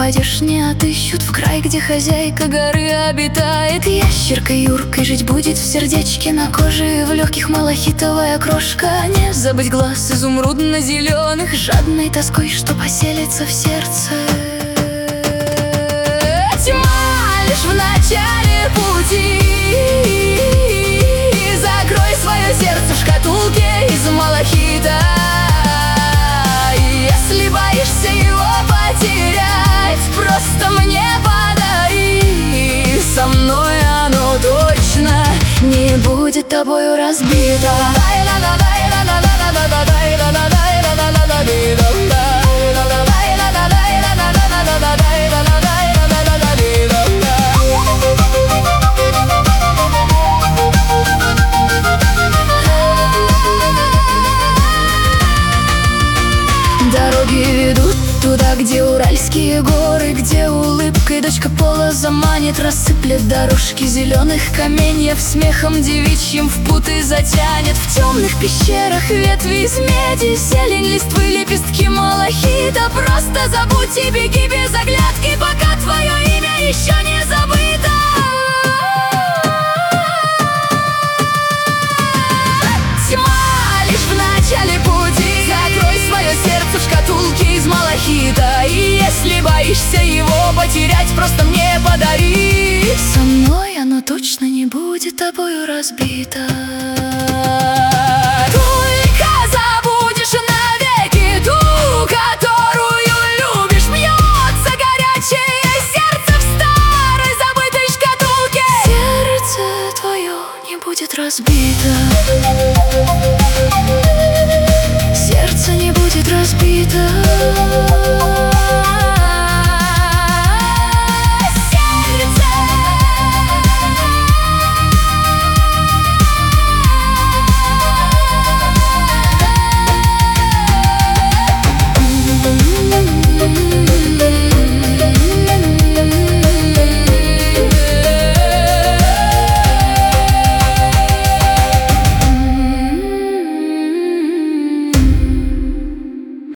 пропадешь, не отыщут в край, где хозяйка горы обитает. Ящеркой Юркой жить будет в сердечке, на коже и в легких малахитовая крошка. Не забыть глаз изумрудно-зеленых, жадной тоской, что поселится в сердце. Тьма лишь в начале пути, закрой свое сердце в шкатулке из малахита. Если боишься его потерять, просто мне подари. Со мной оно точно не будет тобою разбито. Дороги ведут туда, где уральские горы, где улыбкой дочка пола заманит, рассыплет дорожки зеленых каменьев, смехом девичьим в путы затянет. В темных пещерах ветви из меди, зелень листвы, лепестки малахита. Просто забудь и беги без оглядки, пока твое имя еще не забыто. Тьма лишь в начале пути, закрой свое сердце в шкатулке из малахита. И если боишься его потерять, просто мне подари. Со мной оно точно не будет тобою разбито. Только забудешь навеки ту, которую любишь. Бьется горячее сердце в старой забытой шкатулке. Сердце твое не будет разбито. Сердце не будет разбито.